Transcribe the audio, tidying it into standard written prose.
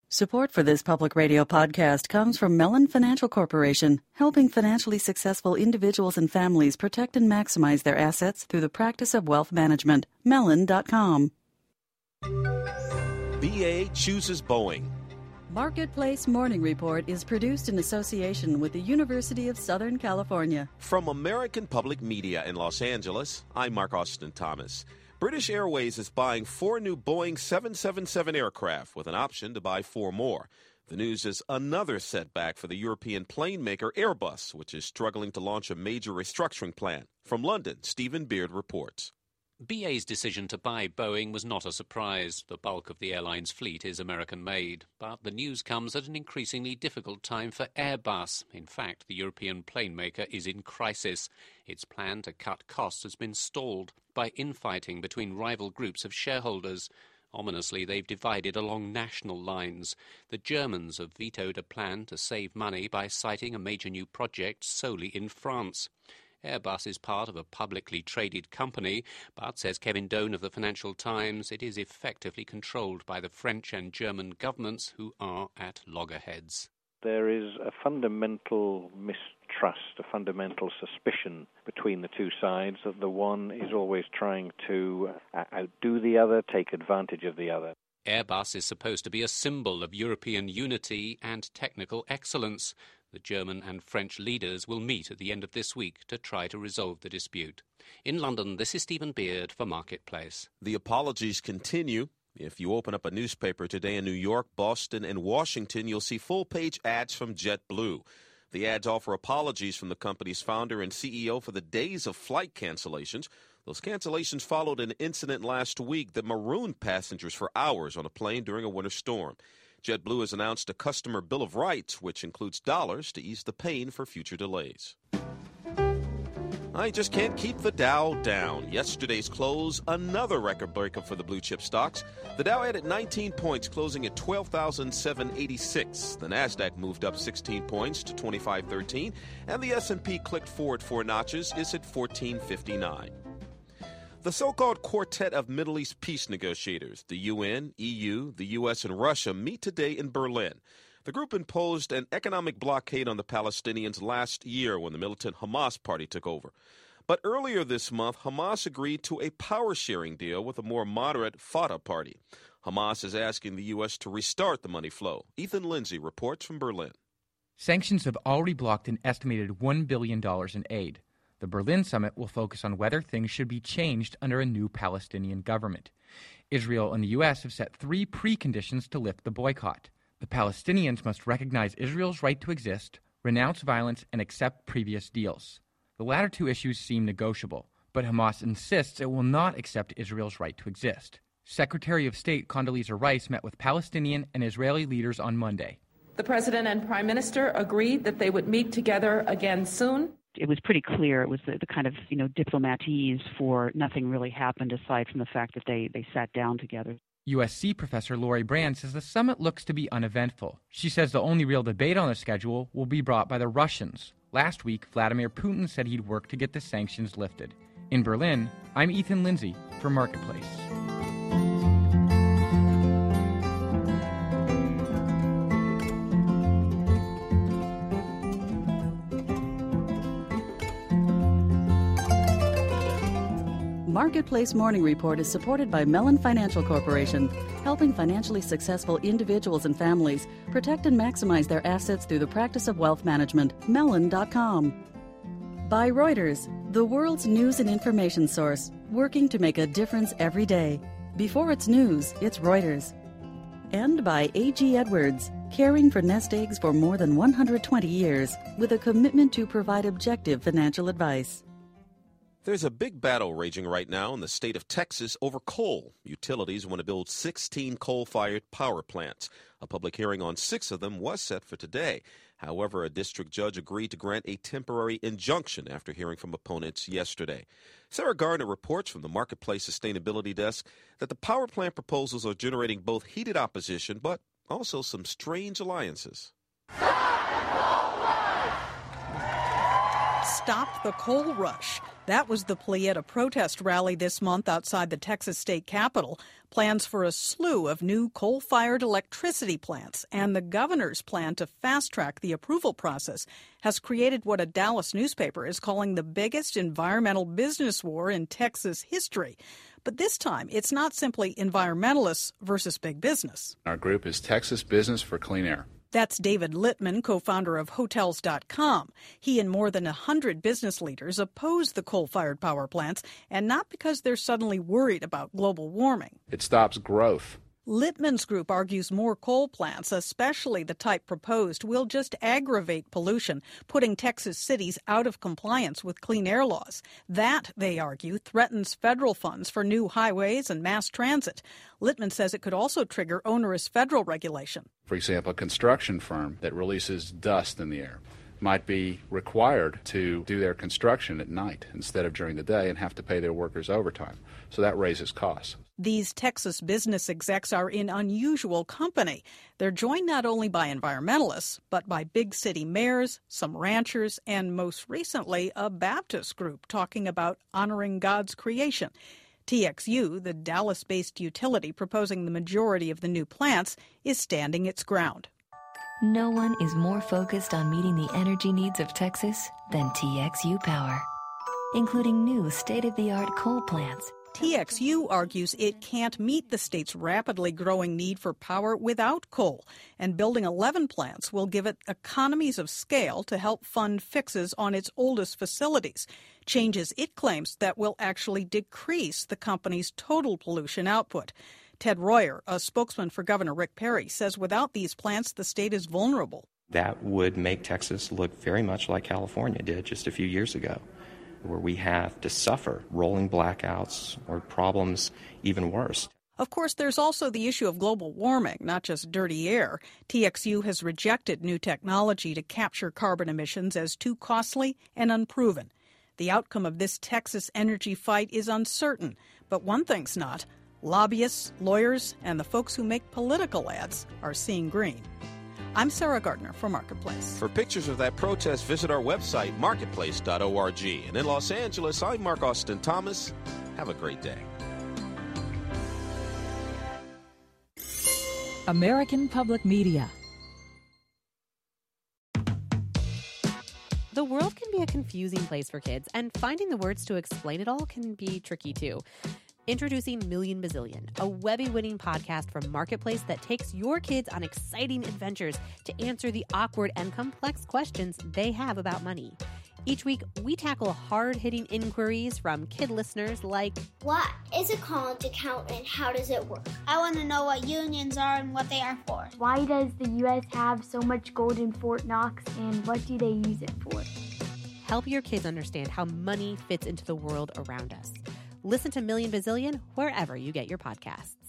Support for this public radio podcast comes from Mellon Financial Corporation, helping financially successful individuals and families protect and maximize their assets through the practice of wealth management. Mellon.com. BA chooses Boeing. Marketplace Morning Report is produced in association with the University of Southern California. From American Public Media in Los Angeles, I'm Mark Austin Thomas. British Airways is buying 4 new Boeing 777 aircraft with an option to buy 4 more. The news is another setback for the European plane maker Airbus, which is struggling to launch a major restructuring plan. From London, Stephen Beard reports. BA's decision to buy Boeing was not a surprise. The bulk of the airline's fleet is American-made. But the news comes at an increasingly difficult time for Airbus. In fact, the European plane maker is in crisis. Its plan to cut costs has been stalled by infighting between rival groups of shareholders. Ominously, they've divided along national lines. The Germans have vetoed a plan to save money by citing a major new project solely in France. Airbus is part of a publicly traded company, but, says Kevin Doan of the Financial Times, it is effectively controlled by the French and German governments, who are at loggerheads. There is a fundamental mistrust, a fundamental suspicion between the two sides that the one is always trying to outdo the other, take advantage of the other. Airbus is supposed to be a symbol of European unity and technical excellence. The German and French leaders will meet at the end of this week to try to resolve the dispute. In London, this is Stephen Beard for Marketplace. The apologies continue. If you open up a newspaper today in New York, Boston, and Washington, you'll see full-page ads from JetBlue. The ads offer apologies from the company's founder and CEO for the days of flight cancellations. Those cancellations followed an incident last week that marooned passengers for hours on a plane during a winter storm. JetBlue has announced a customer bill of rights, which includes dollars to ease the pain for future delays. I just can't keep the Dow down. Yesterday's close, another record breaker for the blue chip stocks. The Dow added 19 points, closing at 12,786. The Nasdaq moved up 16 points to 2513, and the S&P clicked forward 4 notches, is at 1459. The so-called Quartet of Middle East peace negotiators, the UN, EU, the U.S., and Russia, meet today in Berlin. The group imposed an economic blockade on the Palestinians last year when the militant Hamas party took over. But earlier this month, Hamas agreed to a power-sharing deal with a more moderate Fatah party. Hamas is asking the U.S. to restart the money flow. Ethan Lindsay reports from Berlin. Sanctions have already blocked an estimated $1 billion in aid. The Berlin summit will focus on whether things should be changed under a new Palestinian government. Israel and the U.S. have set 3 preconditions to lift the boycott. The Palestinians must recognize Israel's right to exist, renounce violence, and accept previous deals. The latter 2 issues seem negotiable, but Hamas insists it will not accept Israel's right to exist. Secretary of State Condoleezza Rice met with Palestinian and Israeli leaders on Monday. The President and Prime Minister agreed that they would meet together again soon. It was pretty clear it was the kind of, diplomatese for nothing really happened aside from the fact that they sat down together. USC professor Lori Brand says the summit looks to be uneventful. She says the only real debate on the schedule will be brought by the Russians. Last week, Vladimir Putin said he'd work to get the sanctions lifted. In Berlin, I'm Ethan Lindsay for Marketplace. Marketplace Morning Report is supported by Mellon Financial Corporation, helping financially successful individuals and families protect and maximize their assets through the practice of wealth management. Mellon.com. By Reuters, the world's news and information source, working to make a difference every day. Before it's news, it's Reuters. And by A.G. Edwards, caring for nest eggs for more than 120 years, with a commitment to provide objective financial advice. There's a big battle raging right now in the state of Texas over coal. Utilities want to build 16 coal-fired power plants. A public hearing on 6 of them was set for today. However, a district judge agreed to grant a temporary injunction after hearing from opponents yesterday. Sarah Gardner reports from the Marketplace Sustainability Desk that the power plant proposals are generating both heated opposition but also some strange alliances. Stop the coal rush. That was the plea at a protest rally this month outside the Texas state capitol. Plans for a slew of new coal-fired electricity plants and the governor's plan to fast-track the approval process has created what a Dallas newspaper is calling the biggest environmental business war in Texas history. But this time, it's not simply environmentalists versus big business. Our group is Texas Business for Clean Air. That's David Littman, co-founder of Hotels.com. He and more than 100 business leaders oppose the coal-fired power plants, and not because they're suddenly worried about global warming. It stops growth. Littman's group argues more coal plants, especially the type proposed, will just aggravate pollution, putting Texas cities out of compliance with clean air laws. That, they argue, threatens federal funds for new highways and mass transit. Littman says it could also trigger onerous federal regulation. For example, a construction firm that releases dust in the air might be required to do their construction at night instead of during the day and have to pay their workers overtime. So that raises costs. These Texas business execs are in unusual company. They're joined not only by environmentalists, but by big city mayors, some ranchers, and most recently, a Baptist group talking about honoring God's creation. TXU, the Dallas-based utility proposing the majority of the new plants, is standing its ground. No one is more focused on meeting the energy needs of Texas than TXU Power, including new state-of-the-art coal plants. TXU argues it can't meet the state's rapidly growing need for power without coal, and building 11 plants will give it economies of scale to help fund fixes on its oldest facilities, changes it claims that will actually decrease the company's total pollution output. Ted Royer, a spokesman for Governor Rick Perry, says without these plants, the state is vulnerable. That would make Texas look very much like California did just a few years ago, where we have to suffer rolling blackouts or problems even worse. Of course, there's also the issue of global warming, not just dirty air. TXU has rejected new technology to capture carbon emissions as too costly and unproven. The outcome of this Texas energy fight is uncertain, but one thing's not. Lobbyists, lawyers, and the folks who make political ads are seeing green. I'm Sarah Gardner for Marketplace. For pictures of that protest, visit our website, marketplace.org. And in Los Angeles, I'm Mark Austin Thomas. Have a great day. American Public Media. The world can be a confusing place for kids, and finding the words to explain it all can be tricky too. Introducing Million Bazillion, a Webby-winning podcast from Marketplace that takes your kids on exciting adventures to answer the awkward and complex questions they have about money. Each week, we tackle hard-hitting inquiries from kid listeners like, what is a college account and how does it work? I want to know what unions are and what they are for. Why does the U.S. have so much gold in Fort Knox and what do they use it for? Help your kids understand how money fits into the world around us. Listen to Million Bazillion wherever you get your podcasts.